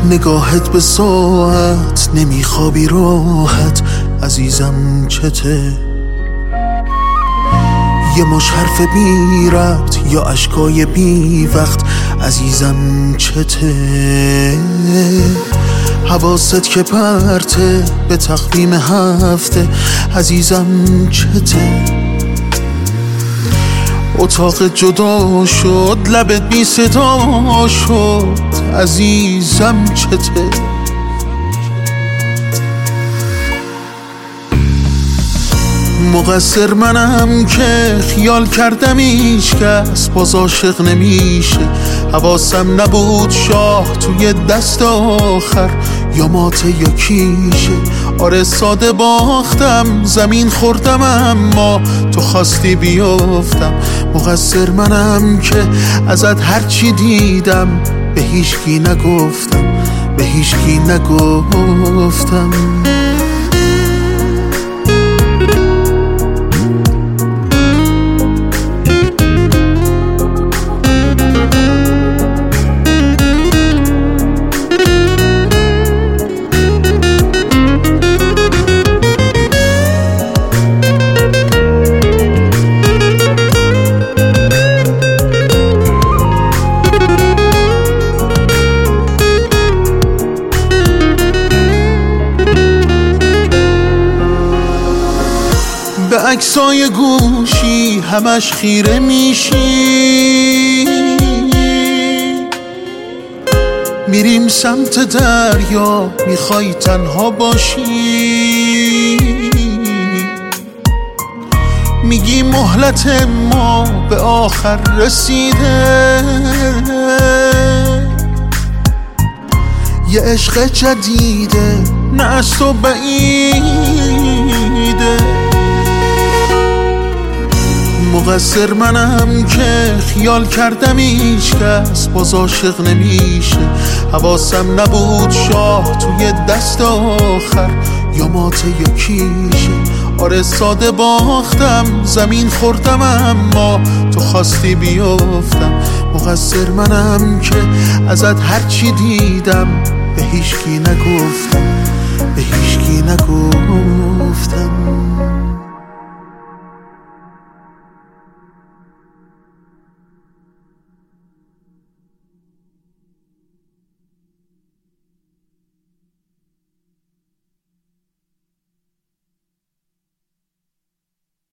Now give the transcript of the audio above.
نگاهت به ساعت نمیخوابی راحت عزیزم چته؟ یه مش حرف بی ربط یا اشکای بی وقت عزیزم چته؟ حواست که پرته به تقویم هفته عزیزم چته؟ اتاق جدا شد لبت بی صدا شد عزیزم چته؟ مقصر منم که خیال کردم هیچکس باز عاشق نمیشه. حواسم نبود شاه توی دست آخر یا ماته یا کیشه. آره ساده باختم زمین خوردم اما تو خواستی بیافتم. مقصر منم که ازت هرچی دیدم به هیچکی نگفتم، به هیچکی نگفتم. به عکسای گوشی همش خیره میشی، میریم سمت دریا میخوای تنها باشی. میگی مهلت ما به آخر رسیده، یه عشق جدیده نه از تو بعیده. مقصر منم که خیال کردم هیچکس باز عاشق نمیشه. حواسم نبود شاه توی دست آخر یا ماته یا کیشه. آره ساده باختم زمین خوردم اما تو خواستی بیافتم. مقصر منم که ازت هرچی دیدم به هیچکی نگفتم، به هیچکی نگفتم.